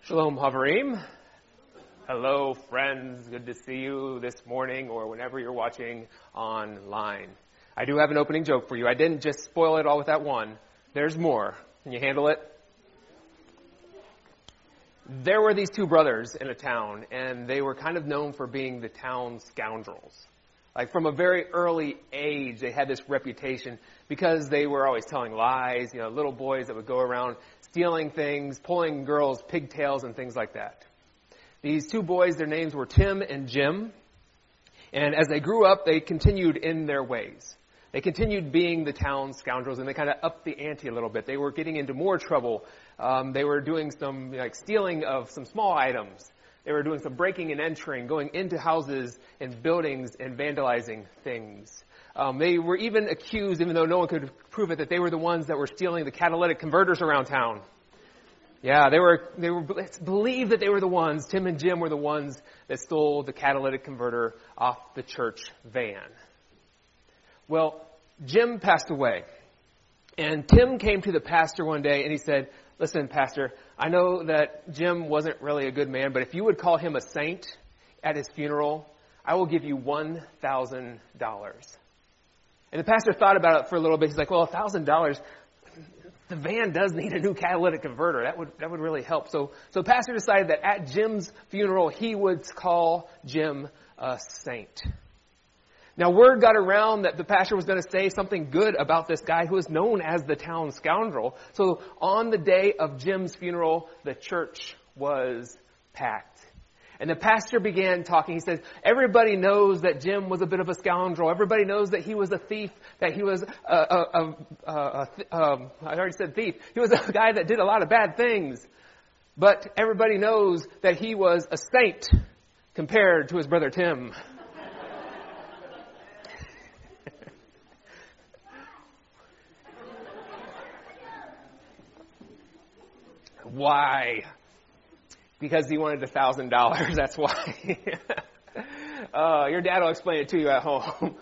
Shalom Havarim. Hello friends, good to see you this morning or whenever you're watching online. I do have an opening joke for you. I didn't just spoil it all with that one. There's more. Can you handle it? There were these two brothers in a town, and they were kind of known for being the town scoundrels. Like from a very early age, they had this reputation because they were always telling lies, little boys that would go around stealing things, pulling girls' pigtails and things like that. These two boys, their names were Tim and Jim. And as they grew up, they continued in their ways. They continued being the town scoundrels, and they kind of upped the ante a little bit. They were getting into more trouble. They were doing some stealing of some small items. They were doing some breaking and entering, going into houses and buildings and vandalizing things. They were even accused, even though no one could prove it, that they were the ones that were stealing the catalytic converters around town. Yeah, they were believed that they were the ones, Tim and Jim were the ones that stole the catalytic converter off the church van. Well, Jim passed away. And Tim came to the pastor one day and he said, "Listen, pastor, I know that Jim wasn't really a good man, but if you would call him a saint at his funeral, I will give you $1,000. And the pastor thought about it for a little bit. He's like, well, $1,000, the van does need a new catalytic converter. That would really help. So the pastor decided that at Jim's funeral, he would call Jim a saint. Now, word got around that the pastor was going to say something good about this guy who was known as the town scoundrel. So on the day of Jim's funeral, the church was packed. And the pastor began talking. He said, everybody knows that Jim was a bit of a scoundrel. Everybody knows that he was a thief, that he was I already said thief. He was a guy that did a lot of bad things. But everybody knows that he was a saint compared to his brother Tim. Why? Because he wanted $1,000. That's why. Your dad will explain it to you at home.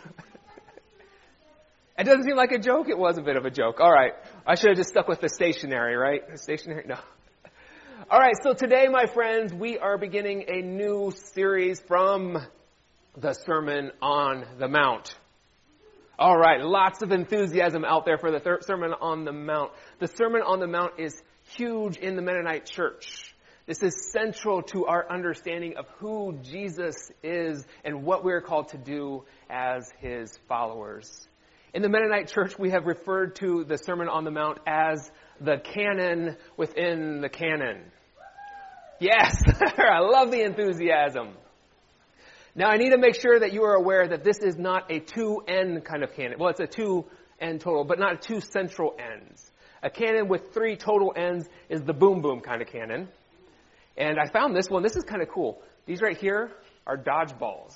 It doesn't seem like a joke. It was a bit of a joke. All right. I should have just stuck with the stationery, right? Stationery? No. All right. So today, my friends, we are beginning a new series from the Sermon on the Mount. All right. Lots of enthusiasm out there for the Sermon on the Mount. The Sermon on the Mount is huge in the Mennonite church. This is central to our understanding of who Jesus is and what we're called to do as his followers. In the Mennonite church, we have referred to the Sermon on the Mount as the canon within the canon. Yes, I love the enthusiasm. Now, I need to make sure that you are aware that this is not a two-end kind of canon. Well, it's a two-end total, but not two central ends. A canon with three total ends is the boom boom kind of canon. And I found this one. This is kind of cool. These right here are dodgeballs.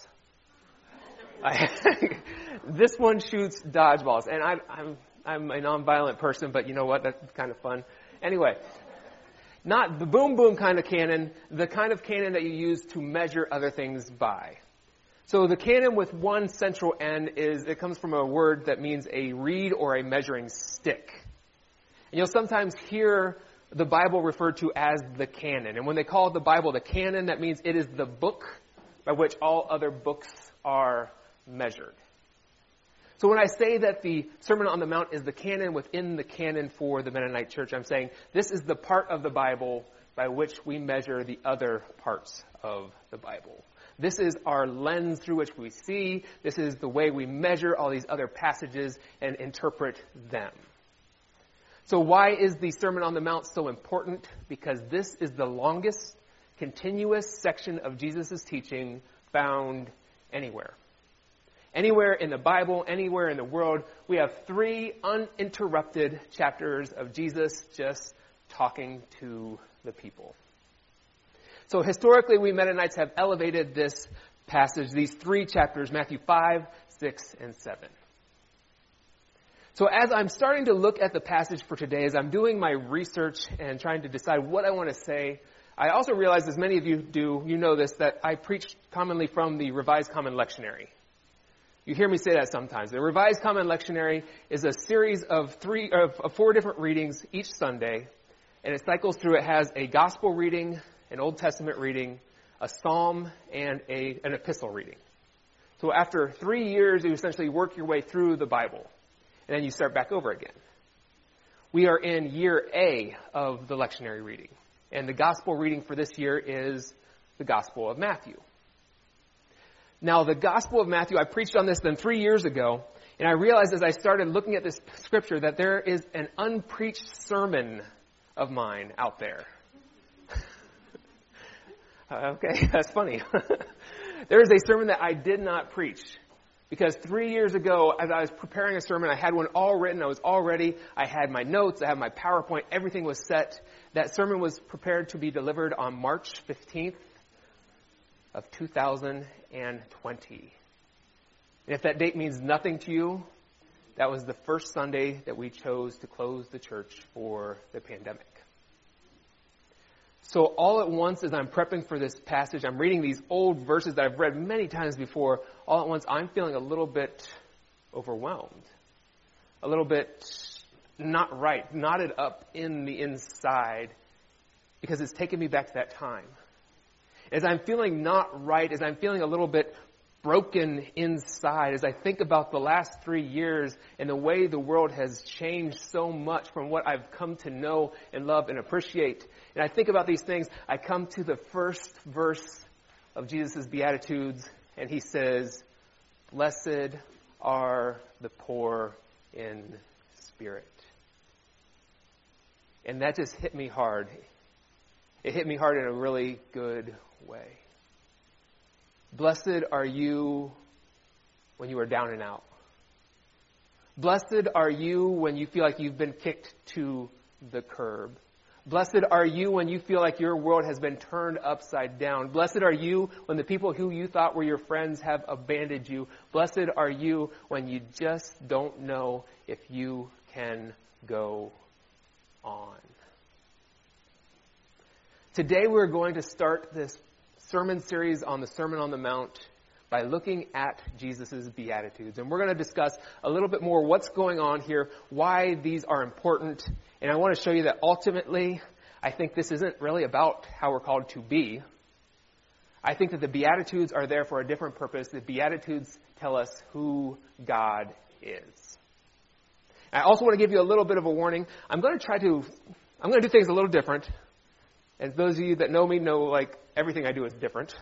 This one shoots dodgeballs. And I'm a nonviolent person, but you know what? That's kind of fun. Anyway, not the boom boom kind of cannon, the kind of cannon that you use to measure other things by. So the cannon with one central end it comes from a word that means a reed or a measuring stick. And you'll sometimes hear the Bible referred to as the canon. And when they call the Bible the canon, that means it is the book by which all other books are measured. So when I say that the Sermon on the Mount is the canon within the canon for the Mennonite church, I'm saying this is the part of the Bible by which we measure the other parts of the Bible. This is our lens through which we see. This is the way we measure all these other passages and interpret them. So why is the Sermon on the Mount so important? Because this is the longest continuous section of Jesus' teaching found anywhere. Anywhere in the Bible, anywhere in the world, we have 3 uninterrupted chapters of Jesus just talking to the people. So historically, we Mennonites have elevated this passage, these 3 chapters, Matthew 5, 6, and 7. So as I'm starting to look at the passage for today, as I'm doing my research and trying to decide what I want to say, I also realize, as many of you do, you know this, that I preach commonly from the Revised Common Lectionary. You hear me say that sometimes. The Revised Common Lectionary is a series of 4 different readings each Sunday, and it cycles through. It has a gospel reading, an Old Testament reading, a psalm, and an epistle reading. So after 3 years, you essentially work your way through the Bible, and then you start back over again. We are in year A of the lectionary reading, and the gospel reading for this year is the Gospel of Matthew. Now, the Gospel of Matthew, I preached on this then 3 years ago, and I realized as I started looking at this scripture that there is an unpreached sermon of mine out there. Okay, that's funny. There is a sermon that I did not preach. Because 3 years ago, as I was preparing a sermon, I had one all written, I was all ready, I had my notes, I had my PowerPoint, everything was set. That sermon was prepared to be delivered on March 15th of 2020. And if that date means nothing to you, that was the first Sunday that we chose to close the church for the pandemic. So all at once, as I'm prepping for this passage, I'm reading these old verses that I've read many times before. All at once, I'm feeling a little bit overwhelmed. A little bit not right, knotted up in the inside, because it's taken me back to that time. As I'm feeling not right, as I'm feeling a little bit broken inside, as I think about the last 3 years and the way the world has changed so much from what I've come to know and love and appreciate, and I think about these things, I come to the first verse of Jesus' Beatitudes, and he says, "Blessed are the poor in spirit." And that just hit me hard. It hit me hard in a really good way. Blessed are you when you are down and out. Blessed are you when you feel like you've been kicked to the curb. Blessed are you when you feel like your world has been turned upside down. Blessed are you when the people who you thought were your friends have abandoned you. Blessed are you when you just don't know if you can go on. Today we're going to start this sermon series on the Sermon on the Mount by looking at Jesus' Beatitudes. And we're going to discuss a little bit more what's going on here, why these are important. And I want to show you that ultimately, I think this isn't really about how we're called to be. I think that the Beatitudes are there for a different purpose. The Beatitudes tell us who God is. I also want to give you a little bit of a warning. I'm going to do things a little different. And those of you that know me know, like, everything I do is different.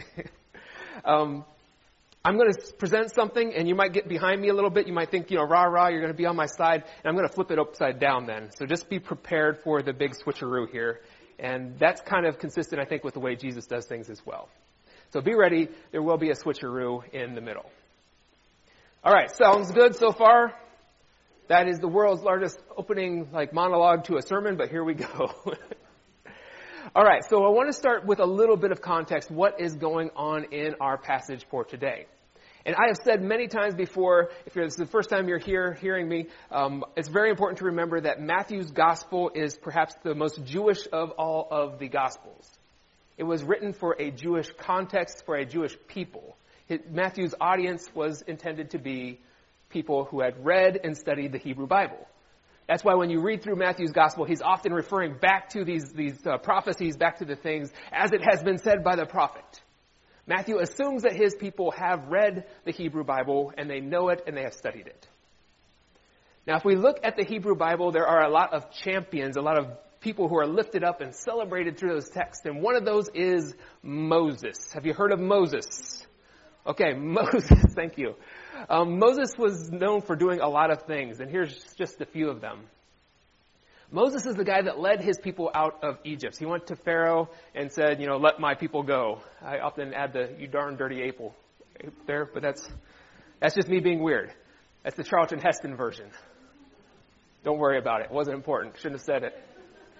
I'm going to present something, and you might get behind me a little bit. You might think, rah, rah, you're going to be on my side. And I'm going to flip it upside down then. So just be prepared for the big switcheroo here. And that's kind of consistent, I think, with the way Jesus does things as well. So be ready. There will be a switcheroo in the middle. All right, sounds good so far? That is the world's largest opening monologue to a sermon, but here we go. All right, so I want to start with a little bit of context. What is going on in our passage for today? And I have said many times before, if this is the first time you're here hearing me, it's very important to remember that Matthew's gospel is perhaps the most Jewish of all of the gospels. It was written for a Jewish context, for a Jewish people. Matthew's audience was intended to be people who had read and studied the Hebrew Bible. That's why when you read through Matthew's gospel, he's often referring back to these prophecies, back to the things as it has been said by the prophet. Matthew assumes that his people have read the Hebrew Bible and they know it and they have studied it. Now, if we look at the Hebrew Bible, there are a lot of champions, a lot of people who are lifted up and celebrated through those texts. And one of those is Moses. Have you heard of Moses? Okay, Moses, thank you. Moses was known for doing a lot of things, and here's just a few of them. Moses is the guy that led his people out of Egypt. He went to Pharaoh and said, let my people go. I often add the "you darn dirty ape" there, but that's just me being weird. That's the Charlton Heston version. Don't worry about it. It wasn't important. Shouldn't have said it.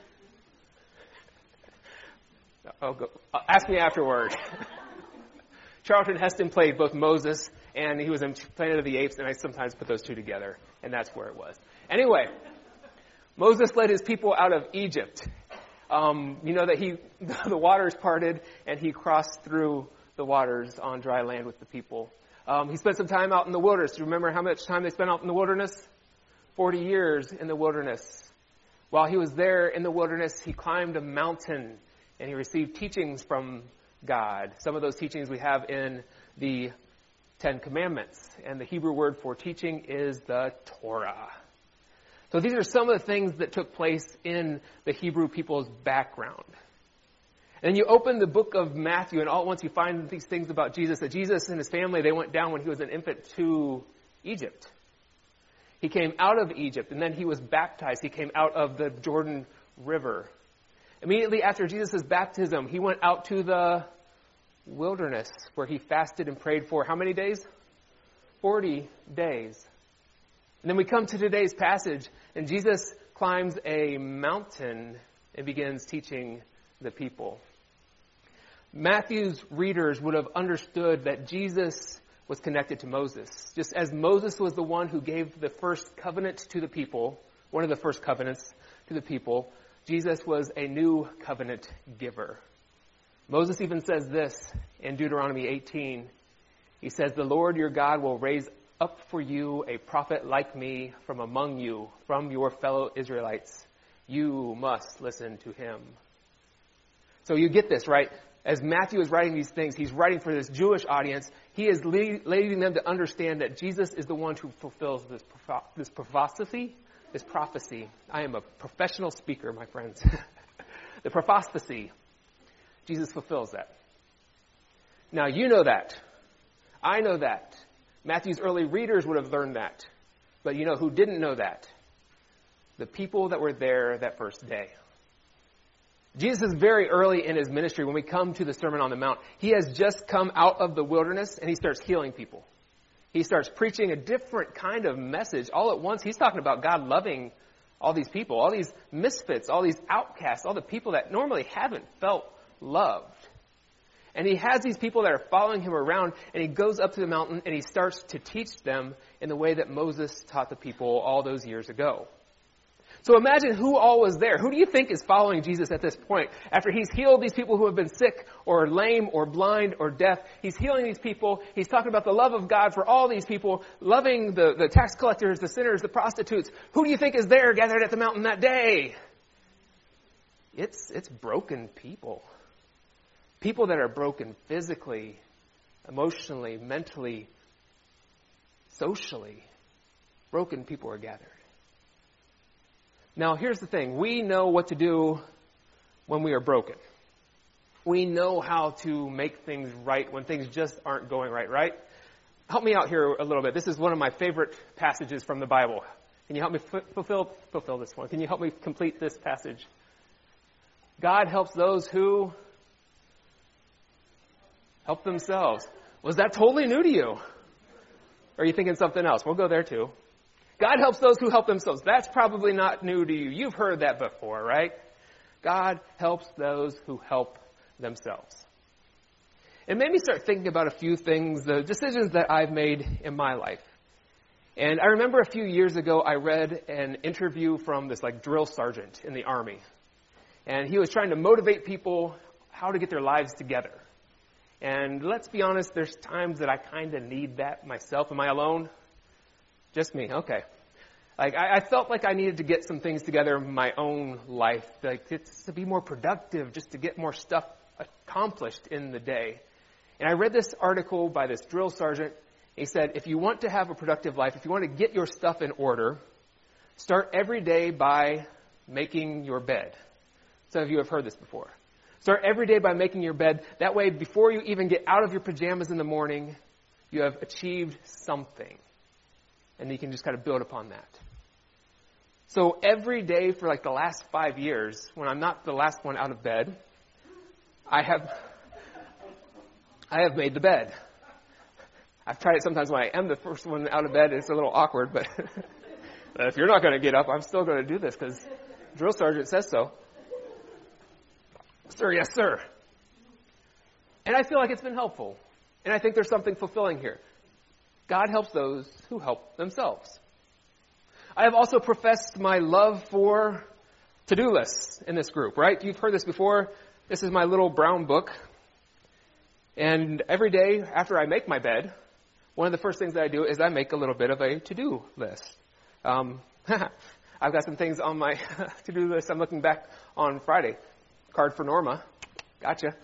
Ask me afterward. Charlton Heston played both Moses and he was in Planet of the Apes, and I sometimes put those two together, and that's where it was. Anyway, Moses led his people out of Egypt. That the waters parted, and he crossed through the waters on dry land with the people. He spent some time out in the wilderness. Do you remember how much time they spent out in the wilderness? 40 years in the wilderness. While he was there in the wilderness, he climbed a mountain. and he received teachings from God. Some of those teachings we have in the Ten Commandments, and the Hebrew word for teaching is the Torah. So these are some of the things that took place in the Hebrew people's background. And you open the book of Matthew, and all at once you find these things about Jesus, that Jesus and his family, they went down when he was an infant to Egypt. He came out of Egypt, and then he was baptized. He came out of the Jordan River. Immediately after Jesus' baptism, he went out to the wilderness where he fasted and prayed for how many days? 40 days. And then we come to today's passage, and Jesus climbs a mountain and begins teaching the people. Matthew's readers would have understood that Jesus was connected to Moses. Just as Moses was the one who gave the first covenant to the people, one of the first covenants to the people, Jesus was a new covenant giver. Moses even says this in Deuteronomy 18. He says, "The Lord your God will raise up for you a prophet like me from among you, from your fellow Israelites. You must listen to him." So you get this, right? As Matthew is writing these things, he's writing for this Jewish audience. He is leading them to understand that Jesus is the one who fulfills this prophecy. I am a professional speaker, my friends. The prophecy. Jesus fulfills that. Now, you know that. I know that. Matthew's early readers would have learned that. But you know who didn't know that? The people that were there that first day. Jesus is very early in his ministry. When we come to the Sermon on the Mount, he has just come out of the wilderness and he starts healing people. He starts preaching a different kind of message. All at once, he's talking about God loving all these people, all these misfits, all these outcasts, all the people that normally haven't felt loved. And he has these people that are following him around, and he goes up to the mountain and he starts to teach them in the way that Moses taught the people all those years ago. So imagine who all was there. Who do you think is following Jesus at this point? After he's healed these people who have been sick or lame or blind or deaf, he's healing these people. He's talking about the love of God for all these people, loving the tax collectors, the sinners, the prostitutes. Who do you think is there gathered at the mountain that day? It's broken people. People that are broken physically, emotionally, mentally, socially. Broken people are gathered. Now, here's the thing. We know what to do when we are broken. We know how to make things right when things just aren't going right, right? Help me out here a little bit. This is one of my favorite passages from the Bible. Can you help me fulfill this one? Can you help me complete this passage? God helps those who help themselves. Was that totally new to you? Or are you thinking something else? We'll go there too. God helps those who help themselves. That's probably not new to you. You've heard that before, right? God helps those who help themselves. It made me start thinking about a few things, the decisions that I've made in my life. And I remember a few years ago, I read an interview from this drill sergeant in the Army. And he was trying to motivate people how to get their lives together. And let's be honest, there's times that I kind of need that myself. Am I alone? Just me, okay. I felt like I needed to get some things together in my own life, to be more productive, just to get more stuff accomplished in the day. And I read this article by this drill sergeant. He said, if you want to have a productive life, if you want to get your stuff in order, start every day by making your bed. Some of you have heard this before. Start every day by making your bed. That way, before you even get out of your pajamas in the morning, you have achieved something. And you can just kind of build upon that. So every day for the last 5 years, when I'm not the last one out of bed, I have made the bed. I've tried it sometimes when I am the first one out of bed. It's a little awkward, but if you're not going to get up, I'm still going to do this because drill sergeant says so. Sir, yes, sir. And I feel like it's been helpful. And I think there's something fulfilling here. God helps those who help themselves. I have also professed my love for to-do lists in this group, right? You've heard this before. This is my little brown book. And every day after I make my bed, one of the first things that I do is I make a little bit of a to-do list. I've got some things on my to-do list. I'm looking back on Friday. Card for Norma. Gotcha.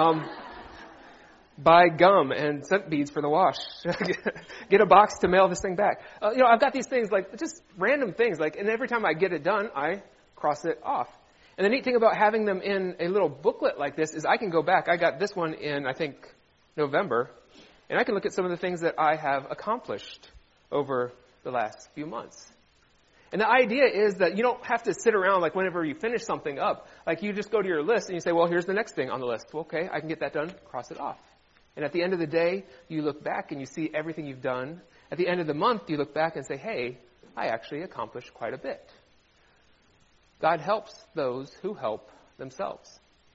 Buy gum and scent beads for the wash. Get a box to mail this thing back. I've got these things, like, just random things, like, and every time I get it done, I cross it off. And the neat thing about having them in a little booklet like this is I can go back. I got this one in, I think, November, and I can look at some of the things that I have accomplished over the last few months. And the idea is that you don't have to sit around, like, whenever you finish something up. Like, you just go to your list and you say, well, here's the next thing on the list. Well, okay, I can get that done, cross it off. And at the end of the day, you look back and you see everything you've done. At the end of the month, you look back and say, hey, I actually accomplished quite a bit. God helps those who help themselves.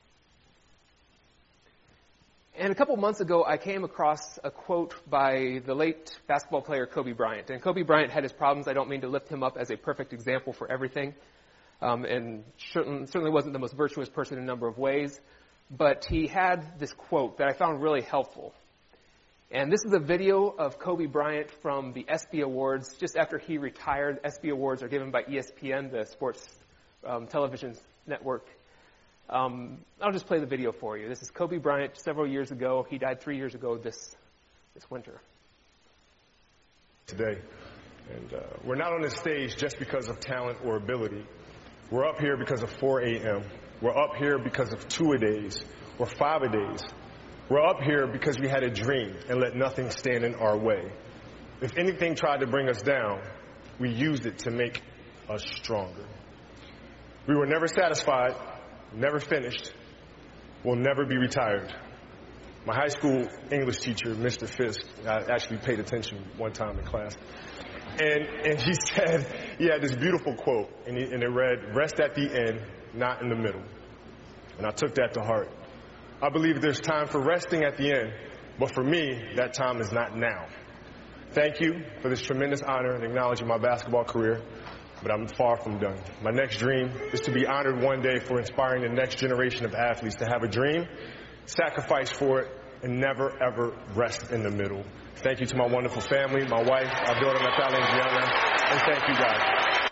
And a couple months ago, I came across a quote by the late basketball player Kobe Bryant. And Kobe Bryant had his problems. I don't mean to lift him up as a perfect example for everything. And certainly wasn't the most virtuous person in a number of ways. But he had this quote that I found really helpful. And this is a video of Kobe Bryant from the ESPY Awards just after he retired. ESPY Awards are given by ESPN, the sports television network. I'll just play the video for you. This is Kobe Bryant several years ago. He died 3 years ago this winter. Today. And we're not on this stage just because of talent or ability. We're up here because of 4 a.m. We're up here because of 2-a-days or 5-a-days. We're up here because we had a dream and let nothing stand in our way. If anything tried to bring us down, we used it to make us stronger. We were never satisfied, never finished, will never be retired. My high school English teacher, Mr. Fisk, I actually paid attention one time in class, and he said, he had this beautiful quote, and it read, rest at the end, not in the middle. And I took that to heart. I believe there's time for resting at the end, but for me, that time is not now. Thank you for this tremendous honor in acknowledging my basketball career, but I'm far from done. My next dream is to be honored one day for inspiring the next generation of athletes to have a dream, sacrifice for it, and never, ever rest in the middle. Thank you to my wonderful family, my wife, our daughter, Natalia and Gianna, and thank you, guys.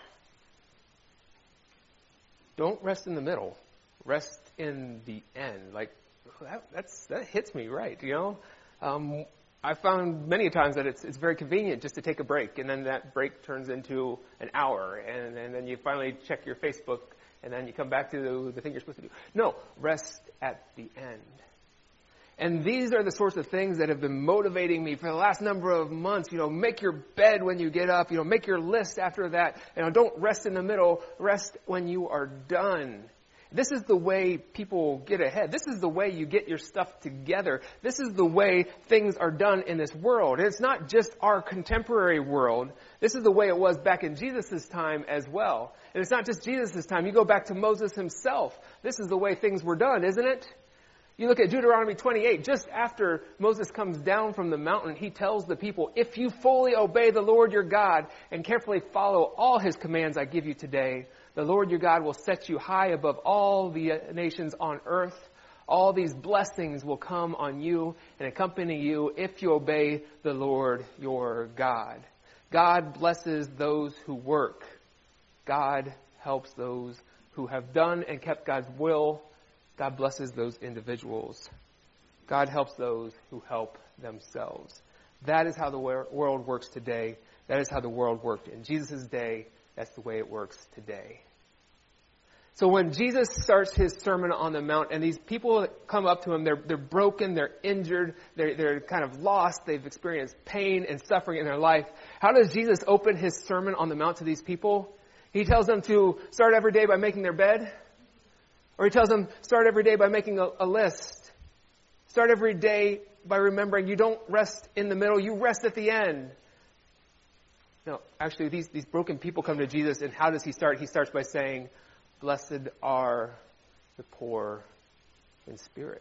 Don't rest in the middle. Rest in the end. Like, that hits me right, you know? I found many times that it's very convenient just to take a break, and then that break turns into an hour, and then you finally check your Facebook, and then you come back to the thing you're supposed to do. No, rest at the end. And these are the sorts of things that have been motivating me for the last number of months. You know, make your bed when you get up. You know, make your list after that. You know, don't rest in the middle. Rest when you are done. This is the way people get ahead. This is the way you get your stuff together. This is the way things are done in this world. And it's not just our contemporary world. This is the way it was back in Jesus' time as well. And it's not just Jesus' time. You go back to Moses himself. This is the way things were done, isn't it? You look at Deuteronomy 28, just after Moses comes down from the mountain, he tells the people, if you fully obey the Lord your God and carefully follow all his commands I give you today, the Lord your God will set you high above all the nations on earth. All these blessings will come on you and accompany you if you obey the Lord your God. God blesses those who work. God helps those who have done and kept God's will. God blesses those individuals. God helps those who help themselves. That is how the world works today. That is how the world worked in Jesus' day. That's the way it works today. So when Jesus starts his Sermon on the Mount and these people that come up to him, they're broken, they're injured, they're kind of lost, they've experienced pain and suffering in their life. How does Jesus open his Sermon on the Mount to these people? He tells them to start every day by making their bed. Or he tells them, start every day by making a list. Start every day by remembering you don't rest in the middle, you rest at the end. No, actually, these broken people come to Jesus, and how does he start? He starts by saying, blessed are the poor in spirit.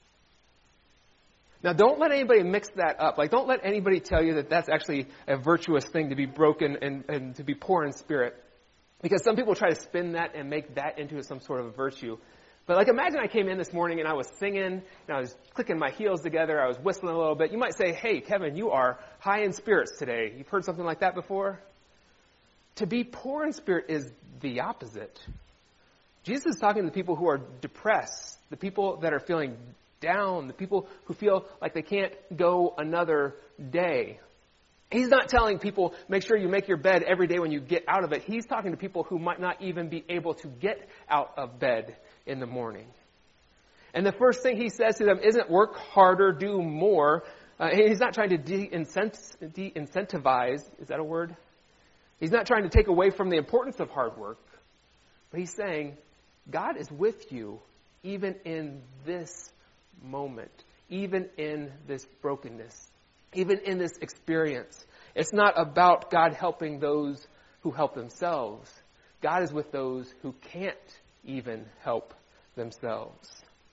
Now, don't let anybody mix that up. Like, don't let anybody tell you that that's actually a virtuous thing to be broken and to be poor in spirit. Because some people try to spin that and make that into some sort of a virtue. But like, imagine I came in this morning and I was singing and I was clicking my heels together. I was whistling a little bit. You might say, hey, Kevin, you are high in spirits today. You've heard something like that before? To be poor in spirit is the opposite. Jesus is talking to the people who are depressed, the people that are feeling down, the people who feel like they can't go another day. He's not telling people, make sure you make your bed every day when you get out of it. He's talking to people who might not even be able to get out of bed in the morning. And the first thing he says to them isn't work harder, do more. He's not trying to de-incentivize. Is that a word? He's not trying to take away from the importance of hard work. But he's saying, God is with you even in this moment, even in this brokenness, even in this experience. It's not about God helping those who help themselves. God is with those who can't even help themselves.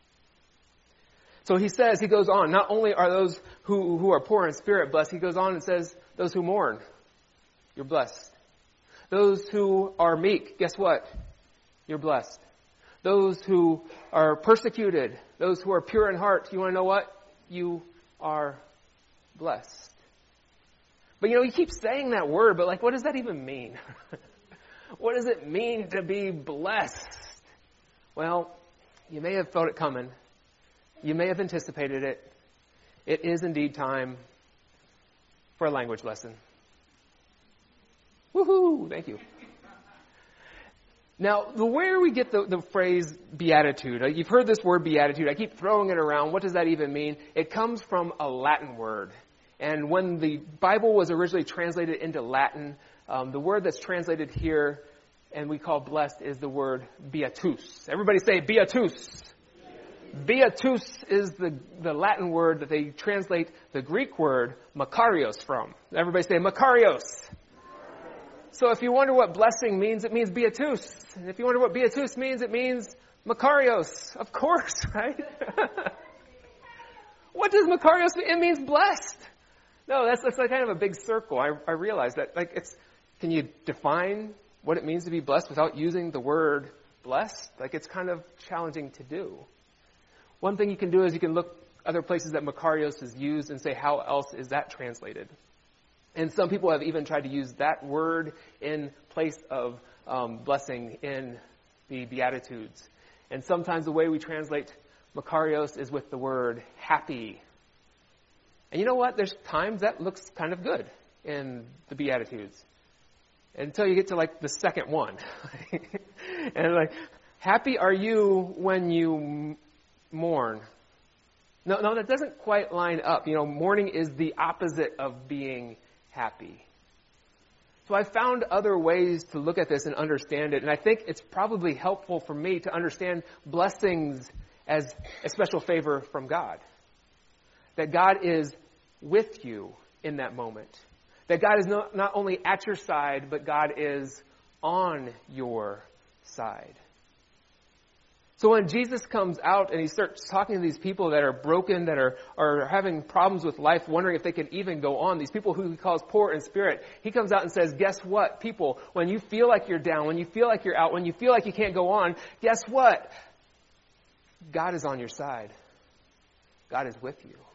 So he goes on, not only are those who are poor in spirit blessed, he goes on and says, those who mourn, you're blessed. Those who are meek, guess what? You're blessed. Those who are persecuted, those who are pure in heart, you want to know what? You are blessed. But he keeps saying that word, but what does that even mean? What does it mean to be blessed? Well, you may have felt it coming. You may have anticipated it. It is indeed time for a language lesson. Woohoo! Thank you. Now, where we get the phrase beatitude, you've heard this word beatitude. I keep throwing it around. What does that even mean? It comes from a Latin word. And when the Bible was originally translated into Latin, the word that's translated here and we call blessed is the word beatus. Everybody say beatus. Beatus is the Latin word that they translate the Greek word makarios from. Everybody say makarios. So if you wonder what blessing means, it means beatus. And if you wonder what beatus means, it means makarios. Of course, right? What does makarios mean? It means blessed. No, that's kind of a big circle. I realize that. Can you define what it means to be blessed without using the word blessed? It's kind of challenging to do. One thing you can do is you can look other places that makarios is used and say, how else is that translated? And some people have even tried to use that word in place of blessing in the Beatitudes. And sometimes the way we translate makarios is with the word happy. And you know what? There's times that looks kind of good in the Beatitudes. Until you get to the second one. And happy are you when you mourn. No, that doesn't quite line up. Mourning is the opposite of being happy. So I found other ways to look at this and understand it, and I think it's probably helpful for me to understand blessings as a special favor from God. That God is with you in that moment. That God is not only at your side, but God is on your side. So when Jesus comes out and he starts talking to these people that are broken, that are having problems with life, wondering if they can even go on, these people who he calls poor in spirit, he comes out and says, guess what, people, when you feel like you're down, when you feel like you're out, when you feel like you can't go on, guess what? God is on your side. God is with you.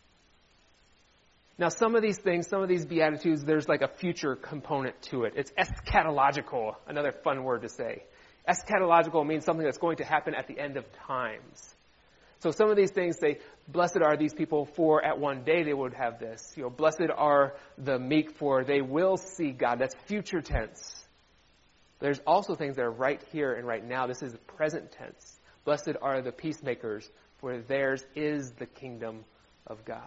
Now, some of these things, some of these Beatitudes, there's a future component to it. It's eschatological, another fun word to say. Eschatological means something that's going to happen at the end of times. So some of these things say, blessed are these people, for at one day they would have this. Blessed are the meek, for they will see God. That's future tense. There's also things that are right here and right now. This is present tense. Blessed are the peacemakers, for theirs is the kingdom of God.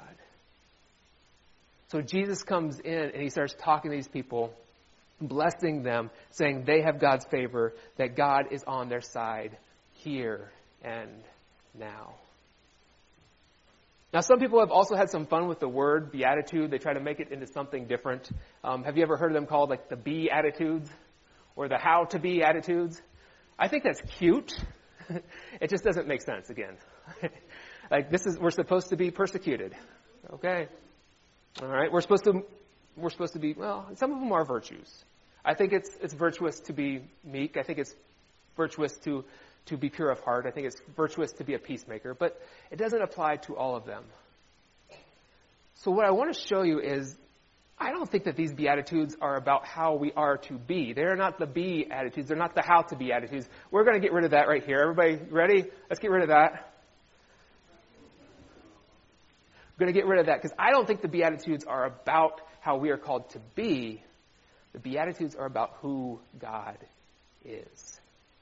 So Jesus comes in and he starts talking to these people, blessing them, saying they have God's favor, that God is on their side here and now. Now, some people have also had some fun with the word beatitude. They try to make it into something different. Have you ever heard of them called the be-attitudes or the how-to-be attitudes? I think that's cute. It just doesn't make sense again. We're supposed to be persecuted. Okay. All right. We're supposed to be, some of them are virtues. I think it's virtuous to be meek. I think it's virtuous to be pure of heart. I think it's virtuous to be a peacemaker. But it doesn't apply to all of them. So what I want to show you is I don't think that these Beatitudes are about how we are to be. They're not the be attitudes. They're not the how to be attitudes. We're going to get rid of that right here. Everybody ready? Let's get rid of that. We're going to get rid of that because I don't think the Beatitudes are about how we are called to be. The Beatitudes are about who God is.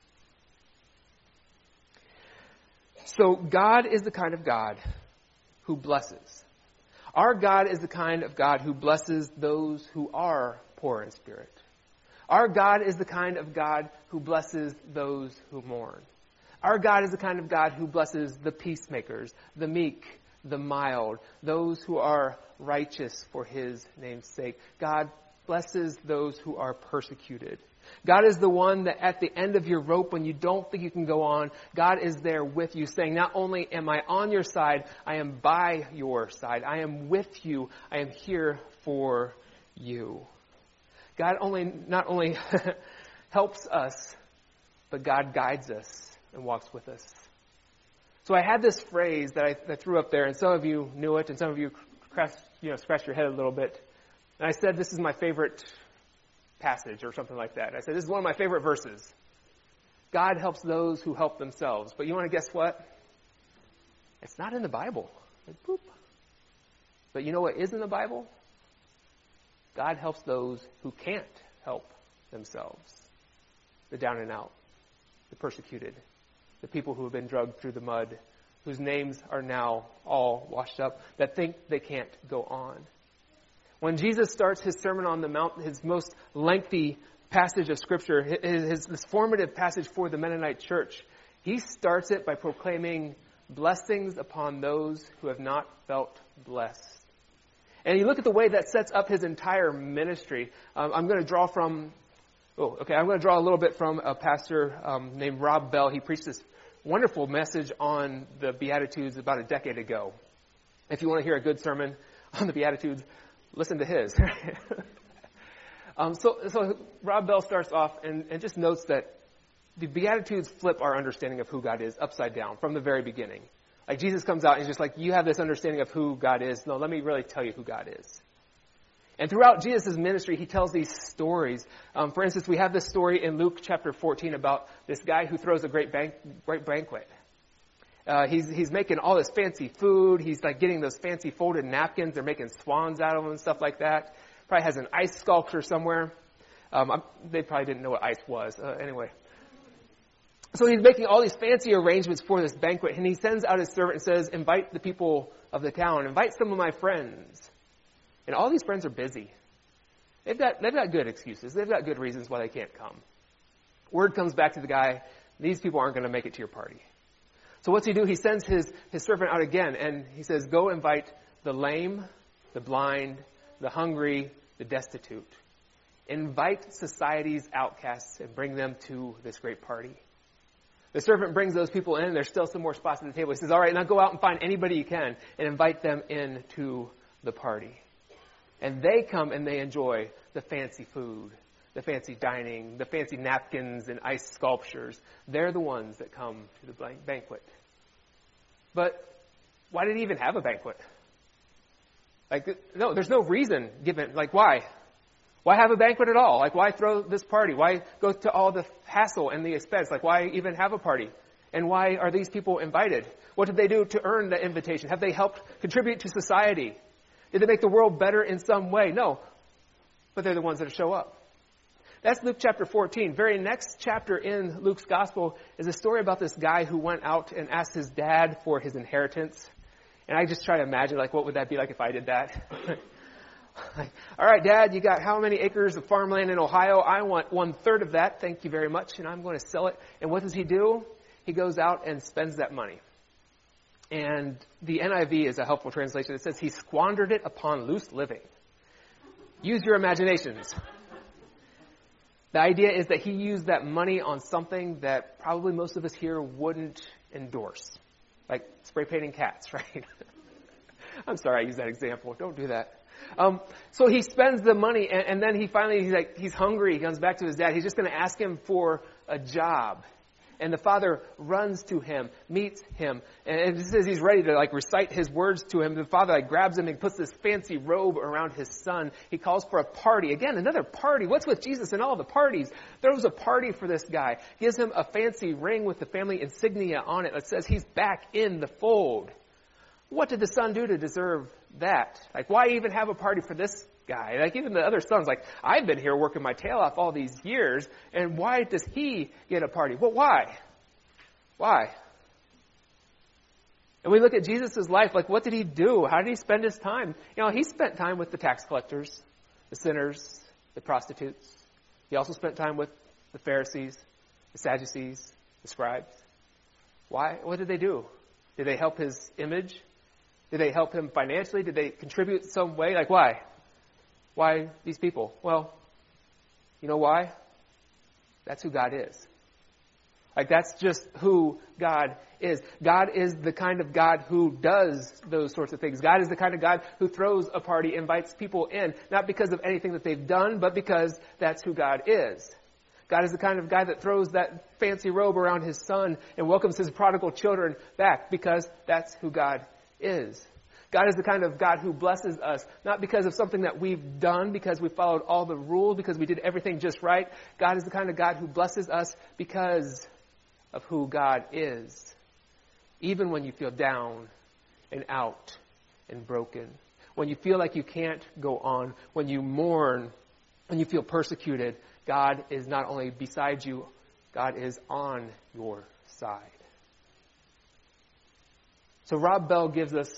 So God is the kind of God who blesses. Our God is the kind of God who blesses those who are poor in spirit. Our God is the kind of God who blesses those who mourn. Our God is the kind of God who blesses the peacemakers, the meek, the mild, those who are righteous for his name's sake. God blesses those who are persecuted. God is the one that at the end of your rope, when you don't think you can go on, God is there with you, saying, not only am I on your side, I am by your side. I am with you. I am here for you. God not only helps us, but God guides us and walks with us. So I had this phrase that I threw up there, and some of you knew it, and some of you scratched your head a little bit. And I said, this is my favorite passage or something like that. I said, this is one of my favorite verses. God helps those who help themselves. But you want to guess what? It's not in the Bible. Like, boop. But you know what is in the Bible? God helps those who can't help themselves. The down and out, the persecuted, the people who have been dragged through the mud, whose names are now all washed up, that think they can't go on. When Jesus starts his Sermon on the Mount, his most lengthy passage of Scripture, his formative passage for the Mennonite church, he starts it by proclaiming blessings upon those who have not felt blessed. And you look at the way that sets up his entire ministry. I'm going to draw a little bit from a pastor named Rob Bell. He preached this wonderful message on the Beatitudes about a decade ago. If you want to hear a good sermon on the Beatitudes, listen to his. So Rob Bell starts off and just notes that the Beatitudes flip our understanding of who God is upside down from the very beginning. Like Jesus comes out and he's just like, you have this understanding of who God is. No, let me really tell you who God is. And throughout Jesus' ministry, he tells these stories. For instance, we have this story in Luke chapter 14 about this guy who throws a great banquet. He's making all this fancy food. He's like getting those fancy folded napkins. They're making swans out of them and stuff like that. Probably has an ice sculpture somewhere. They probably didn't know what ice was. Anyway. So he's making all these fancy arrangements for this banquet. And he sends out his servant and says, invite the people of the town. Invite some of my friends. And all these friends are busy. They've got good excuses. They've got good reasons why they can't come. Word comes back to the guy, these people aren't going to make it to your party. So what's he do? He sends his servant out again, and he says, go invite the lame, the blind, the hungry, the destitute. Invite society's outcasts and bring them to this great party. The servant brings those people in. There's still some more spots at the table. He says, all right, now go out and find anybody you can and invite them into the party. And they come and they enjoy the fancy food, the fancy dining, the fancy napkins and ice sculptures. They're the ones that come to the banquet. But why did he even have a banquet? No, there's no reason given. Why? Why have a banquet at all? Why throw this party? Why go to all the hassle and the expense? Why even have a party? And why are these people invited? What did they do to earn the invitation? Have they helped contribute to society? Did they make the world better in some way? No. But they're the ones that show up. That's Luke chapter 14. Very next chapter in Luke's gospel is a story about this guy who went out and asked his dad for his inheritance. And I just try to imagine, what would that be like if I did that? All right, Dad, you got how many acres of farmland in Ohio? I want 1/3 of that. Thank you very much. And I'm going to sell it. And what does he do? He goes out and spends that money. And the NIV is a helpful translation. It says he squandered it upon loose living. Use your imaginations. The idea is that he used that money on something that probably most of us here wouldn't endorse. Like spray painting cats, right? I'm sorry I used that example. Don't do that. So he spends the money, and then he's hungry. He comes back to his dad. He's just going to ask him for a job. And the father runs to him, meets him, and it says he's ready to recite his words to him. The father grabs him and puts this fancy robe around his son. He calls for a party. Again, another party. What's with Jesus and all the parties? Throws a party for this guy. Gives him a fancy ring with the family insignia on it that says he's back in the fold. What did the son do to deserve that? Why even have a party for this guy? Even the other sons, I've been here working my tail off all these years, and why does he get a party? Well, why? Why? And we look at Jesus' life, what did he do? How did he spend his time? He spent time with the tax collectors, the sinners, the prostitutes. He also spent time with the Pharisees, the Sadducees, the scribes. Why? What did they do? Did they help his image? Did they help him financially? Did they contribute some way? Why? Why these people? Well, you know why? That's who God is. That's just who God is. God is the kind of God who does those sorts of things. God is the kind of God who throws a party, invites people in, not because of anything that they've done, but because that's who God is. God is the kind of guy that throws that fancy robe around his son and welcomes his prodigal children back because that's who God is. God is the kind of God who blesses us, not because of something that we've done, because we followed all the rules, because we did everything just right. God is the kind of God who blesses us because of who God is. Even when you feel down and out and broken, when you feel like you can't go on, when you mourn, when you feel persecuted, God is not only beside you, God is on your side. So Rob Bell gives us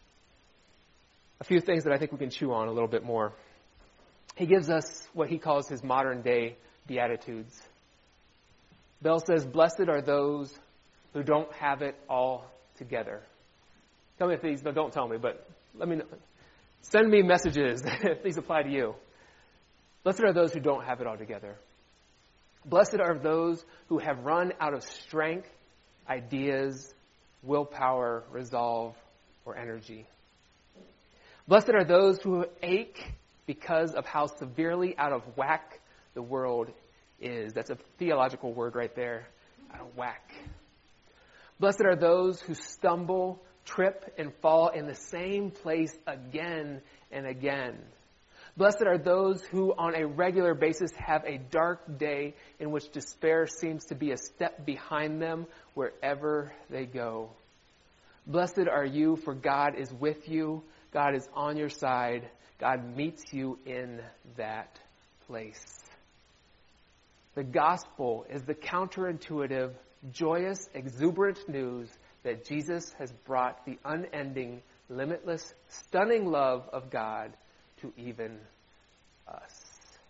a few things that I think we can chew on a little bit more. He gives us what he calls his modern day Beatitudes. Bell says, "Blessed are those who don't have it all together." Tell me if these, no, don't tell me, but let me know. Send me messages if these apply to you. Blessed are those who don't have it all together. Blessed are those who have run out of strength, ideas, willpower, resolve, or energy. Blessed are those who ache because of how severely out of whack the world is. That's a theological word right there. Out of whack. Blessed are those who stumble, trip, and fall in the same place again and again. Blessed are those who on a regular basis have a dark day in which despair seems to be a step behind them wherever they go. Blessed are you, for God is with you. God is on your side. God meets you in that place. The gospel is the counterintuitive, joyous, exuberant news that Jesus has brought the unending, limitless, stunning love of God to even us.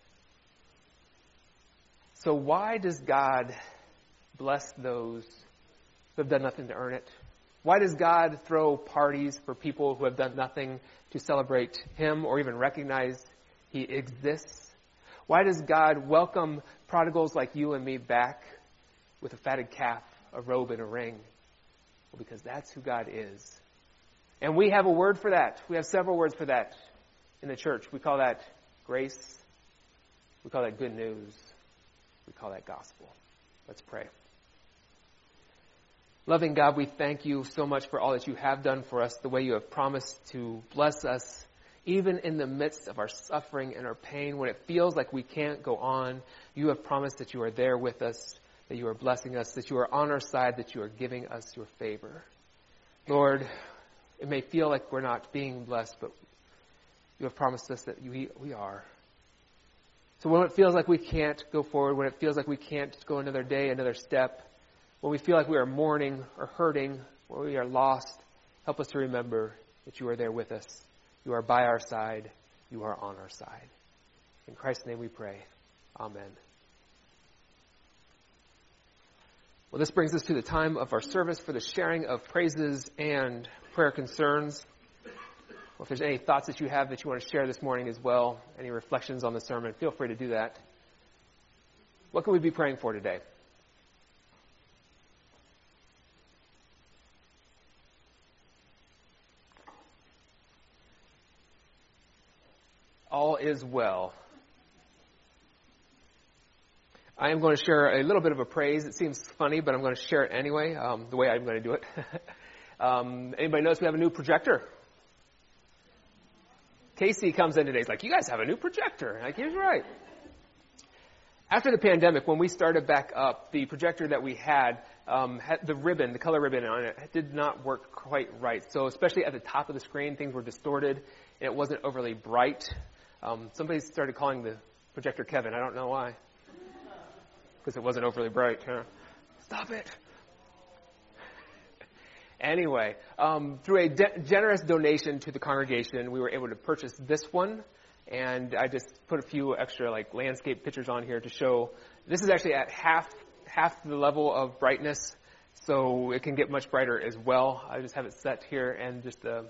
So why does God bless those who have done nothing to earn it? Why does God throw parties for people who have done nothing to celebrate Him or even recognize He exists? Why does God welcome prodigals like you and me back with a fatted calf, a robe, and a ring? Well, because that's who God is. And we have a word for that. We have several words for that in the church. We call that grace. We call that good news. We call that gospel. Let's pray. Loving God, we thank you so much for all that you have done for us, the way you have promised to bless us, even in the midst of our suffering and our pain, when it feels like we can't go on. You have promised that you are there with us, that you are blessing us, that you are on our side, that you are giving us your favor. Lord, it may feel like we're not being blessed, but you have promised us that we are. So when it feels like we can't go forward, when it feels like we can't go another day, another step, when we feel like we are mourning or hurting, when we are lost, help us to remember that you are there with us. You are by our side. You are on our side. In Christ's name we pray. Amen. Well, this brings us to the time of our service for the sharing of praises and prayer concerns. Well, if there's any thoughts that you have that you want to share this morning as well, any reflections on the sermon, feel free to do that. What can we be praying for today? All is well. I am going to share a little bit of a praise. It seems funny, but I'm going to share it anyway, the way I'm going to do it. Anybody notice we have a new projector? Casey comes in today. He's like, you guys have a new projector. I'm like, he's right. After the pandemic, when we started back up, the projector that we had the ribbon, the color ribbon on it, did not work quite right. So especially at the top of the screen, things were distorted, and it wasn't overly bright. Somebody started calling the projector Kevin. I don't know why. Because it wasn't overly bright. Huh? Stop it. Anyway, through a generous donation to the congregation, we were able to purchase this one. And I just put a few extra landscape pictures on here to show. This is actually at half the level of brightness, so it can get much brighter as well. I just have it set here, and just the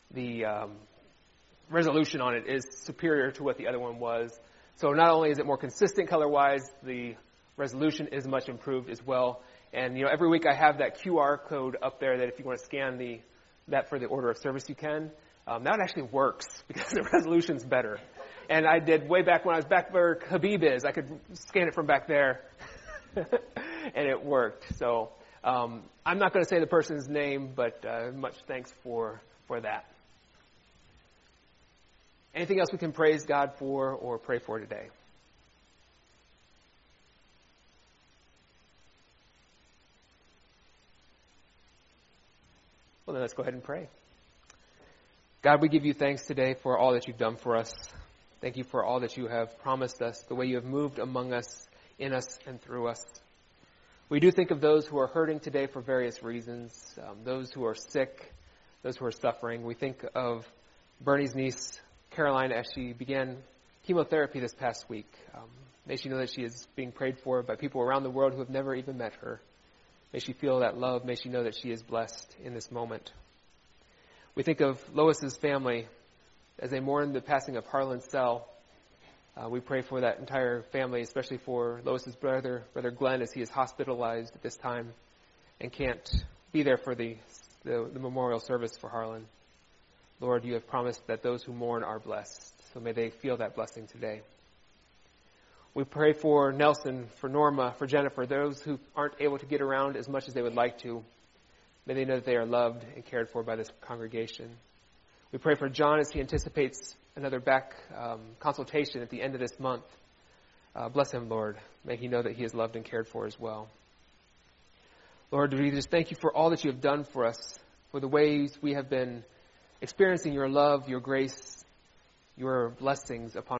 resolution on it is superior to what the other one was. So not only is it more consistent color-wise, the resolution is much improved as well. And every week I have that QR code up there that if you want to scan that for the order of service, you can. That actually works because the resolution's better. And I did way back when I was back where Habib is. I could scan it from back there, and it worked. So I'm not going to say the person's name, but much thanks for that. Anything else we can praise God for or pray for today? Well, then let's go ahead and pray. God, we give you thanks today for all that you've done for us. Thank you for all that you have promised us, the way you have moved among us, in us, and through us. We do think of those who are hurting today for various reasons, those who are sick, those who are suffering. We think of Bernie's niece, Caroline, as she began chemotherapy this past week. May she know that she is being prayed for by people around the world who have never even met her. May she feel that love. May she know that she is blessed in this moment. We think of Lois's family as they mourn the passing of Harlan Sell. We pray for that entire family, especially for Lois's brother Glenn, as he is hospitalized at this time and can't be there for the memorial service for Harlan. Lord, you have promised that those who mourn are blessed, so may they feel that blessing today. We pray for Nelson, for Norma, for Jennifer, those who aren't able to get around as much as they would like to. May they know that they are loved and cared for by this congregation. We pray for John as he anticipates another back consultation at the end of this month. Bless him, Lord. May he know that he is loved and cared for as well. Lord, we just thank you for all that you have done for us, for the ways we have been experiencing your love, your grace, your blessings upon